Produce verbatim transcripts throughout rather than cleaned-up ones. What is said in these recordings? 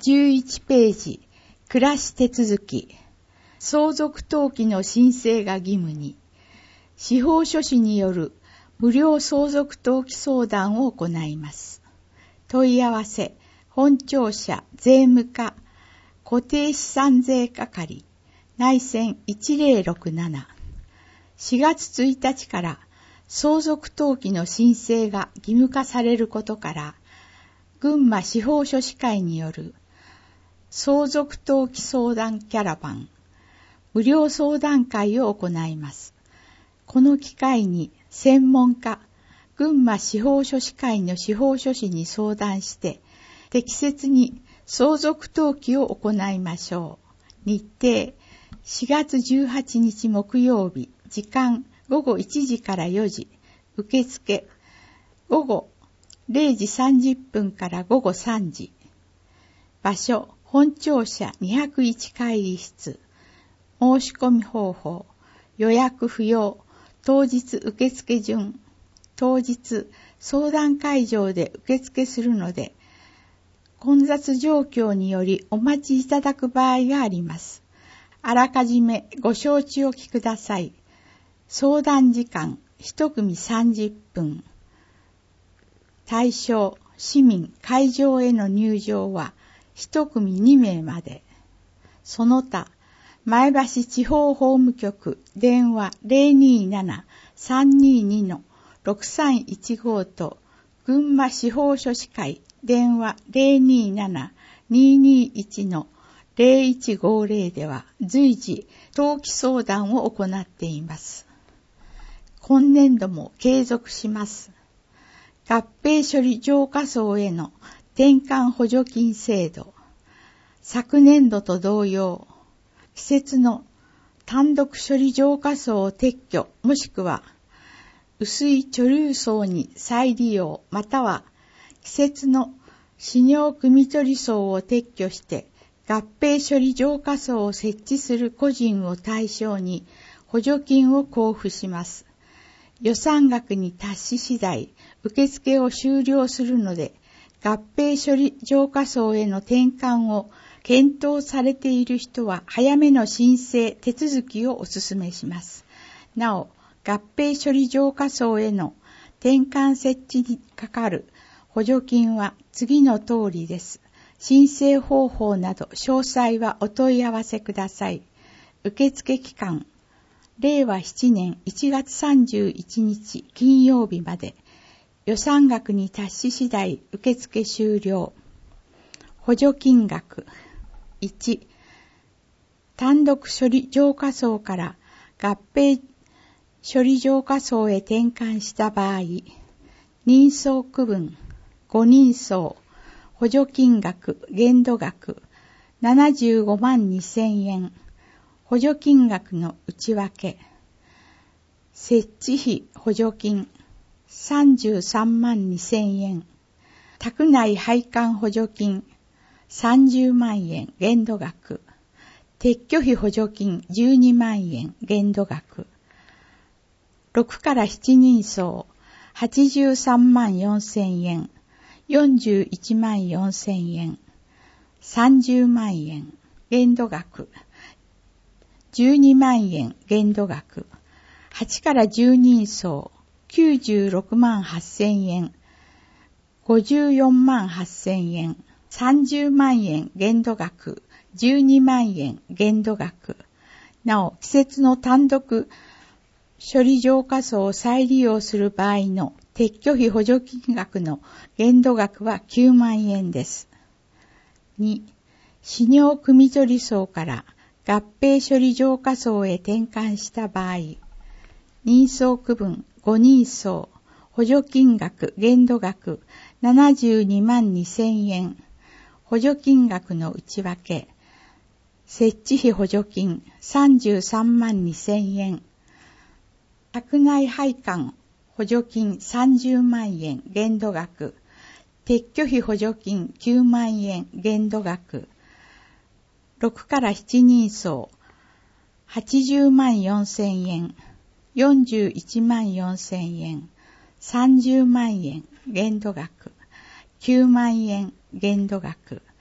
じゅういちページ、暮らし手続き。相続登記の申請が義務に、司法書士による無料相続登記相談を行います。問い合わせ、本庁舎税務課固定資産税係内線いちぜろろくなな。しがつついたちから相続登記の申請が義務化されることから、群馬司法書士会による相続登記相談キャラバン無料相談会を行います。この機会に専門家、群馬司法書士会の司法書士に相談して、適切に相続登記を行いましょう。日程、しがつじゅうはちにち木曜日、時間ごごいちじからよじ、受付、ごごれいじさんじゅっぷんからごごさんじ。場所、本庁舎にひゃくいち会議室。申し込み方法、予約不要、当日受付順、当日相談会場で受付するので、混雑状況によりお待ちいただく場合があります。あらかじめご承知おきください。相談時間一組さんじゅっぷん。対象、市民、会場への入場は一組にめいまで。その他、前橋地方法務局電話 ゼロにーなな さんにーに ろくさんいちご と群馬司法書士会電話 ゼロにーなな にーにーいち ゼロいちごゼロ では随時登記相談を行っています。今年度も継続します。合併処理浄化層への転換補助金制度。昨年度と同様、季節の単独処理浄化層を撤去もしくは薄い貯留層に再利用または季節の飼料汲み取り層を撤去して合併処理浄化層を設置する個人を対象に補助金を交付します。予算額に達し次第受付を終了するので合併処理浄化層への転換を検討されている人は早めの申請手続きをお勧めします。なお、合併処理浄化層への転換設置にかかる補助金は次の通りです。申請方法など詳細はお問い合わせください。受付期間、れいわななねんいちがつさんじゅういちにち金曜日まで。予算額に達し次第受付終了。補助金額。いち、単独処理浄化層から合併処理浄化層へ転換した場合、人相区分、ごにん層、補助金額、限度額、ななじゅうごまんにせんえん、補助金額の内訳、設置費補助金、さんじゅうさんまんにせんえん、宅内配管補助金、さんじゅうまんえん限度額、撤去費補助金じゅうにまんえん限度額、ろくからななにん層はちじゅうさんまんよんせんえん、よんじゅういちまんよんせんえん、さんじゅうまんえん限度額、じゅうにまんえん限度額、はちからじゅうにん層きゅうじゅうろくまんはっせんえん、ごじゅうよんまんはっせんえん、さんじゅうまんえん限度額、じゅうにまんえん限度額。なお、季節の単独処理浄化層を再利用する場合の撤去費補助金額の限度額はきゅうまんえんです。に、飼料汲み取り層から合併処理浄化層へ転換した場合、人相区分ごにん層、補助金額限度額ななじゅうにまんにせんえん、補助金額の内訳、設置費補助金さんじゅうさんまんにせんえん、宅内配管補助金さんじゅうまんえん限度額、撤去費補助金きゅうまんえん限度額、ろくからななにん層はちじゅうまんよんせんえん、よんじゅういちまんよんせんえん、さんじゅうまんえん限度額、きゅうまんえん限度額、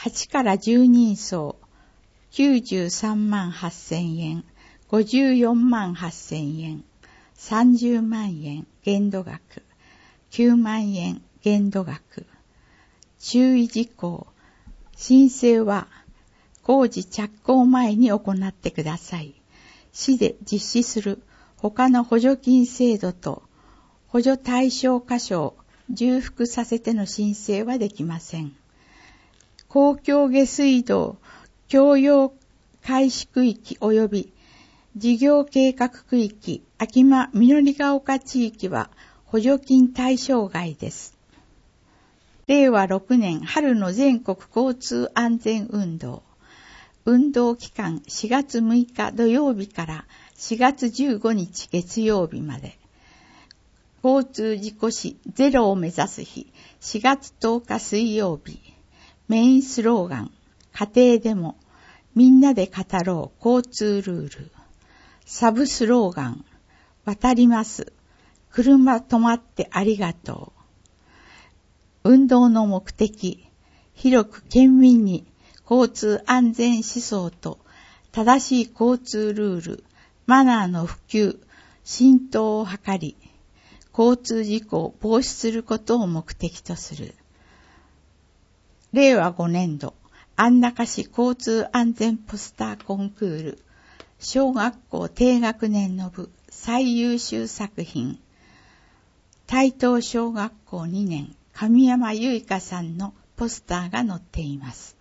はちからじゅうにん層きゅうじゅうさんまんはっせんえん、ごじゅうよんまんはっせんえん、さんじゅうまんえん限度額、きゅうまんえん限度額。注意事項。申請は工事着工前に行ってください。市で実施する他の補助金制度と補助対象箇所を重複させての申請はできません。公共下水道共用開始区域及び事業計画区域秋間緑ヶ丘地域は補助金対象外です。れいわろくねん春の全国交通安全運動。運動期間しがつむいか土曜日からしがつじゅうごにち月曜日まで。交通事故死ゼロを目指す日しがつとおか水曜日。メインスローガン、家庭でもみんなで語ろう交通ルール。サブスローガン、渡ります。車止まってありがとう。運動の目的、広く県民に交通安全思想と正しい交通ルール、マナーの普及、浸透を図り、交通事故を防止することを目的とする。れいわごねんど、安中市交通安全ポスターコンクール、小学校低学年の部最優秀作品、台東小学校にねん、神山結花さんのポスターが載っています。